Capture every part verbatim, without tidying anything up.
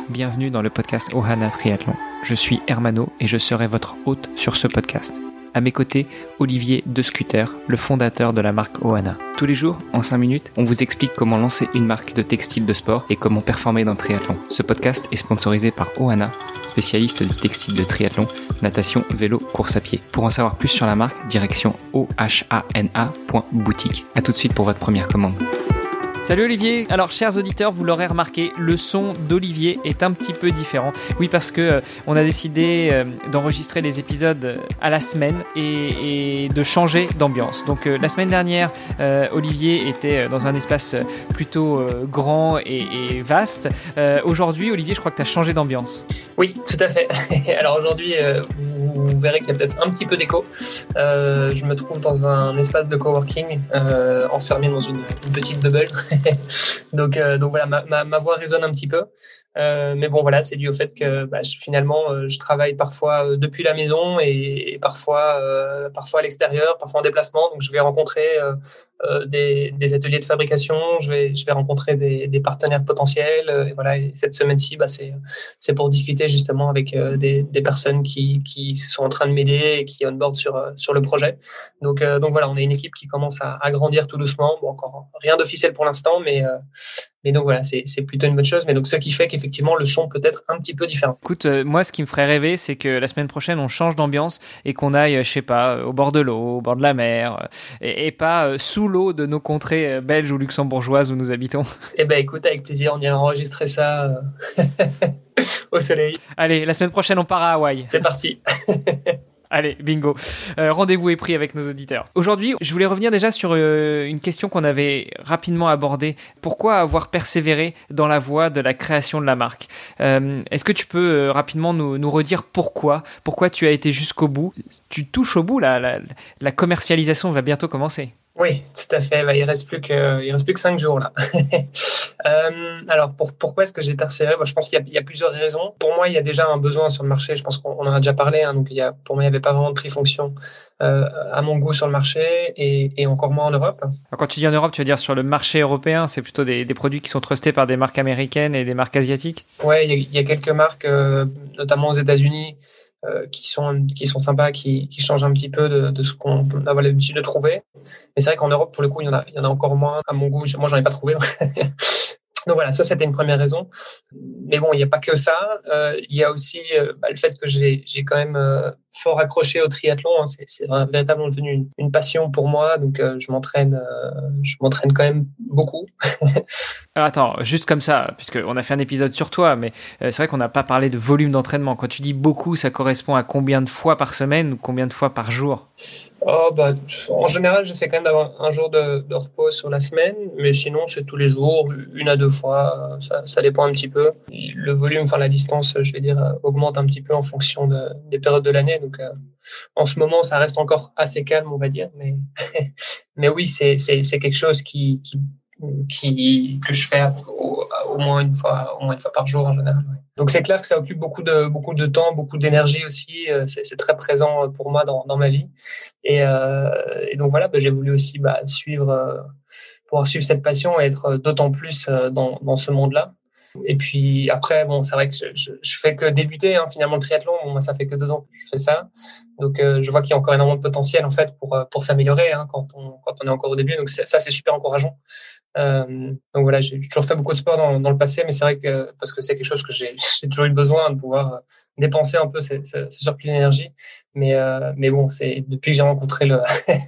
bienvenue dans le podcast Ohana Triathlon. Je suis Hermano et je serai votre hôte sur ce podcast. À mes côtés, Olivier De Scuter, le fondateur de la marque Ohana. Tous les jours, en cinq minutes, on vous explique comment lancer une marque de textile de sport et comment performer dans le triathlon. Ce podcast est sponsorisé par Ohana, spécialiste du textile de triathlon, natation, vélo, course à pied. Pour en savoir plus sur la marque, direction ohana point boutique. À tout de suite pour votre première commande. Salut Olivier. Alors chers auditeurs, vous l'aurez remarqué, le son d'Olivier est un petit peu différent. Oui, parce que euh, on a décidé euh, d'enregistrer les épisodes à la semaine et, et de changer d'ambiance. Donc euh, la semaine dernière, euh, Olivier était dans un espace plutôt euh, grand et, et vaste. Euh, aujourd'hui, Olivier, je crois que tu as changé d'ambiance. Oui, tout à fait. Alors aujourd'hui, euh, vous verrez qu'il y a peut-être un petit peu d'écho. Euh, je me trouve dans un espace de coworking, euh, enfermé dans une, une petite bubble. donc, euh, donc voilà, ma, ma, ma voix résonne un petit peu. Euh, mais bon, voilà, c'est dû au fait que bah, je, finalement, euh, je travaille parfois depuis la maison et, et parfois, euh, parfois à l'extérieur, parfois en déplacement. Donc, je vais rencontrer euh, euh, des, des ateliers de fabrication, je vais, je vais rencontrer des, des partenaires potentiels. Et voilà, et cette semaine-ci, bah, c'est, c'est pour discuter justement avec euh, des, des personnes qui, qui sont en train de m'aider et qui onboard sur, sur le projet. Donc, euh, donc voilà, on est une équipe qui commence à, à grandir tout doucement. Bon, encore rien d'officiel pour l'instant, mais, euh, mais donc voilà, c'est, c'est plutôt une bonne chose. Mais donc, ce qui fait qu'effectivement, le son peut être un petit peu différent. Écoute, euh, moi, ce qui me ferait rêver, c'est que la semaine prochaine, on change d'ambiance et qu'on aille, je sais pas, au bord de l'eau, au bord de la mer, euh, et, et pas euh, sous l'eau de nos contrées euh, belges ou luxembourgeoises où nous habitons. Eh ben, écoute, avec plaisir, on ira enregistrer ça euh, au soleil. Allez, la semaine prochaine, on part à Hawaï. C'est parti. Allez, bingo. Euh, rendez-vous est pris avec nos auditeurs. Aujourd'hui, je voulais revenir déjà sur euh, une question qu'on avait rapidement abordée. Pourquoi avoir persévéré dans la voie de la création de la marque ? euh, Est-ce que tu peux euh, rapidement nous, nous redire pourquoi ? Pourquoi tu as été jusqu'au bout ? Tu touches au bout, la, la, la commercialisation va bientôt commencer. Oui, tout à fait. Bah, il reste plus que, il reste plus que cinq jours là. euh, alors, pour, pourquoi est-ce que j'ai persévéré ? Bah, je pense qu'il y a, il y a plusieurs raisons. Pour moi, il y a déjà un besoin sur le marché. Je pense qu'on on en a déjà parlé. Hein, donc, il y a, pour moi, il n'y avait pas vraiment de trifonction euh, à mon goût sur le marché et, et encore moins en Europe. Alors, quand tu dis en Europe, tu veux dire sur le marché européen, c'est plutôt des, des produits qui sont trustés par des marques américaines et des marques asiatiques ? Ouais, il y a, il y a quelques marques, euh, notamment aux États-Unis, Euh, qui sont qui sont sympas, qui qui changent un petit peu de, de ce qu'on a l'habitude de trouver. Mais c'est vrai qu'en Europe, pour le coup, il y en a il y en a encore moins à mon goût. Moi, j'en ai pas trouvé. Donc voilà, ça c'était une première raison. Mais bon, il n'y a pas que ça. Euh, il y a aussi euh, bah, le fait que j'ai j'ai quand même euh, fort accroché au triathlon. Hein. C'est, c'est véritablement devenu une, une passion pour moi. Donc euh, je m'entraîne, euh, je m'entraîne quand même beaucoup. Alors attends, juste comme ça, puisqu'on a fait un épisode sur toi, mais euh, c'est vrai qu'on n'a pas parlé de volume d'entraînement. Quand tu dis beaucoup, ça correspond à combien de fois par semaine ou combien de fois par jour ? Oh, bah, en général, j'essaie quand même d'avoir un jour de, de repos sur la semaine, mais sinon, c'est tous les jours, une à deux fois, ça, ça dépend un petit peu. Le volume, enfin la distance, je vais dire, augmente un petit peu en fonction de, des périodes de l'année. Donc, euh, en ce moment, ça reste encore assez calme, on va dire, mais, mais oui, c'est, c'est, c'est quelque chose qui, qui, qui, que je fais au, au moins une fois, au moins une fois par jour en général. Ouais. Donc c'est clair que ça occupe beaucoup de beaucoup de temps, beaucoup d'énergie aussi. C'est, c'est très présent pour moi dans dans ma vie. Et, euh, et donc voilà, bah, j'ai voulu aussi bah, suivre, euh, pouvoir suivre cette passion et être d'autant plus euh, dans dans ce monde-là. Et puis après, bon, c'est vrai que je, je, je fais que débuter hein, finalement le triathlon. Bon, moi, ça fait que deux ans que je fais ça, donc euh, je vois qu'il y a encore énormément de potentiel en fait pour pour s'améliorer hein, quand on quand on est encore au début. Donc c'est, ça, c'est super encourageant. Euh, donc voilà, j'ai toujours fait beaucoup de sport dans, dans le passé, mais c'est vrai que parce que c'est quelque chose que j'ai, j'ai toujours eu besoin de pouvoir dépenser un peu ce, ce, ce surplus d'énergie. Mais euh, mais bon, c'est depuis que j'ai rencontré le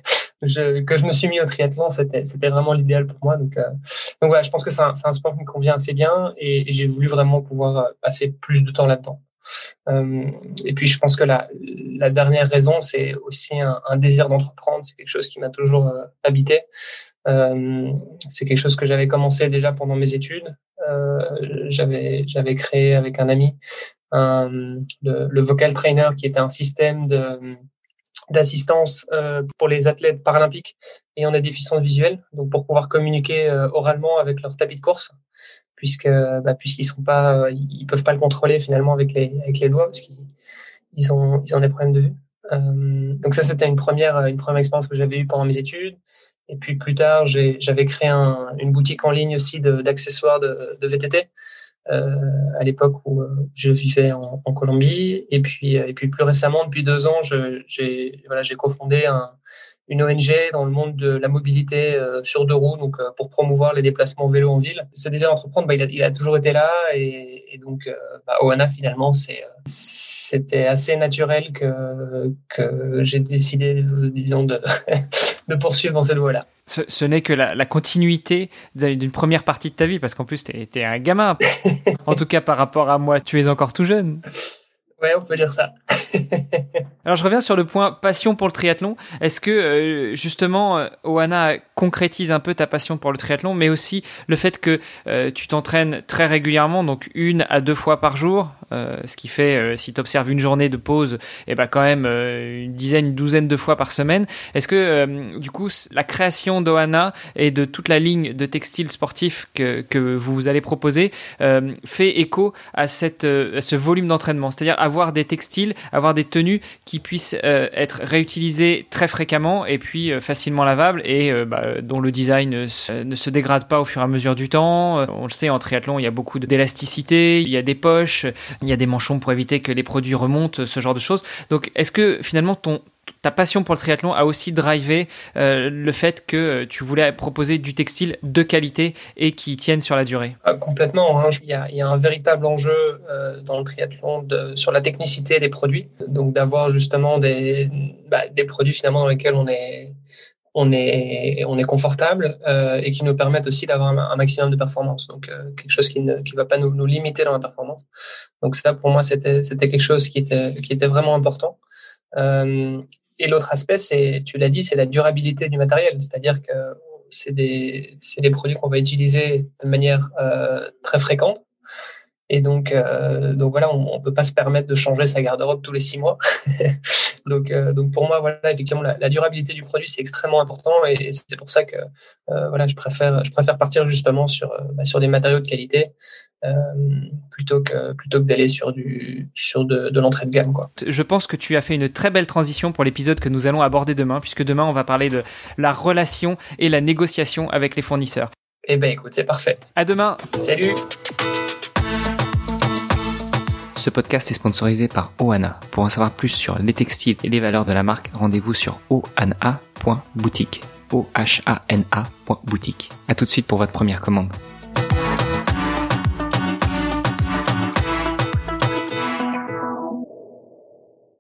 je, que je me suis mis au triathlon, c'était c'était vraiment l'idéal pour moi. Donc euh, donc voilà, je pense que c'est un, c'est un sport qui me convient assez bien et, et j'ai voulu vraiment pouvoir passer plus de temps là-dedans. Euh, et puis je pense que la, la dernière raison, c'est aussi un, un désir d'entreprendre. C'est quelque chose qui m'a toujours euh, habité. Euh, c'est quelque chose que j'avais commencé déjà pendant mes études. Euh, j'avais j'avais créé avec un ami un, le, le Vocal Trainer, qui était un système de d'assistance euh, pour les athlètes paralympiques ayant des déficiences visuelles, donc pour pouvoir communiquer euh, oralement avec leur tapis de course, puisque bah, puisqu'ils sont pas, euh, ils peuvent pas le contrôler finalement avec les avec les doigts parce qu'ils ils ont ils ont des problèmes de vue. Euh, donc ça c'était une première une première expérience que j'avais eue pendant mes études. Et puis plus tard, j'ai, j'avais créé un, une boutique en ligne aussi de, d'accessoires de, de V T T euh, à l'époque où euh, je vivais en, en Colombie. Et puis, et puis plus récemment, depuis deux ans, je, j'ai, voilà, j'ai cofondé un, une O N G dans le monde de la mobilité euh, sur deux roues, donc euh, pour promouvoir les déplacements vélo en ville. Ce désir d'entreprendre, bah, il, a, il a toujours été là, et, et donc euh, bah, Ohana finalement, c'est, c'était assez naturel que que j'ai décidé, disons, de de poursuivre dans cette voie-là. Ce, ce n'est que la, la continuité d'une première partie de ta vie, parce qu'en plus, t'es, t'es un gamin. En tout cas, par rapport à moi, tu es encore tout jeune. Ouais, on peut dire ça. Alors, je reviens sur le point passion pour le triathlon. Est-ce que, euh, justement, Ohana concrétise un peu ta passion pour le triathlon, mais aussi le fait que euh, tu t'entraînes très régulièrement, donc une à deux fois par jour, euh, ce qui fait, euh, si tu observes une journée de pause, eh ben quand même euh, une dizaine, une douzaine de fois par semaine. Est-ce que, euh, du coup, la création d'Ohana et de toute la ligne de textiles sportifs que, que vous allez proposer euh, fait écho à, cette, euh, à ce volume d'entraînement, c'est-à-dire avoir des textiles, avoir des tenues qui puissent euh, être réutilisées très fréquemment et puis euh, facilement lavables et euh, bah, dont le design ne se, ne se dégrade pas au fur et à mesure du temps. Euh, on le sait, en triathlon, il y a beaucoup d'élasticité, il y a des poches, il y a des manchons pour éviter que les produits remontent, ce genre de choses. Donc, est-ce que finalement ton ta passion pour le triathlon a aussi drivé euh, le fait que tu voulais proposer du textile de qualité et qui tienne sur la durée? Ah, complètement. Hein. Il y a, il y a un véritable enjeu euh, dans le triathlon de, sur la technicité des produits. Donc d'avoir justement des, bah, des produits finalement dans lesquels on est, on est, on est confortable euh, et qui nous permettent aussi d'avoir un, un maximum de performance. Donc euh, quelque chose qui ne qui va pas nous, nous limiter dans la performance. Donc ça, pour moi, c'était, c'était quelque chose qui était, qui était vraiment important. Euh, et l'autre aspect, c'est, tu l'as dit, c'est la durabilité du matériel. C'est-à-dire que c'est des, c'est des produits qu'on va utiliser de manière euh, très fréquente. Et donc, euh, donc voilà, on ne peut pas se permettre de changer sa garde-robe tous les six mois. donc, euh, donc pour moi, voilà, effectivement, la, la durabilité du produit, c'est extrêmement important. Et, et c'est pour ça que euh, voilà, je préfère, je préfère partir justement sur, euh, bah, sur des matériaux de qualité. Euh, plutôt que plutôt que d'aller sur du sur de, de l'entrée de gamme, quoi. Je pense que tu as fait une très belle transition pour l'épisode que nous allons aborder demain, puisque demain on va parler de la relation et la négociation avec les fournisseurs. Eh ben écoute, c'est parfait. À demain. Salut. Ce podcast est sponsorisé par Ohana. Pour en savoir plus sur les textiles et les valeurs de la marque, rendez-vous sur ohana point boutique. O H A N A point boutique. À tout de suite pour votre première commande.